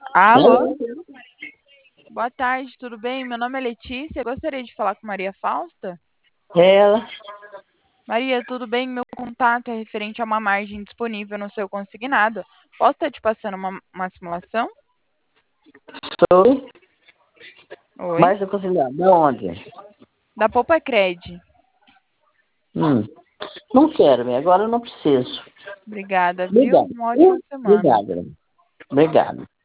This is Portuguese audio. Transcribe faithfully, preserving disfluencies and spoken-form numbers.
Alô, Ela, boa tarde, tudo bem? Meu nome é Letícia, eu gostaria de falar com Maria Fausta. ela, Maria, tudo bem? Meu contato é referente a uma margem disponível no seu consignado. Posso estar te passando uma, uma simulação? sou Oi? mais da cozinha. De onde? Da Poupa Cred. Hum, não quero, bem, agora eu não preciso. Obrigada, viu? Obrigado. Uma ótima Hum, semana. Obrigado. Obrigado.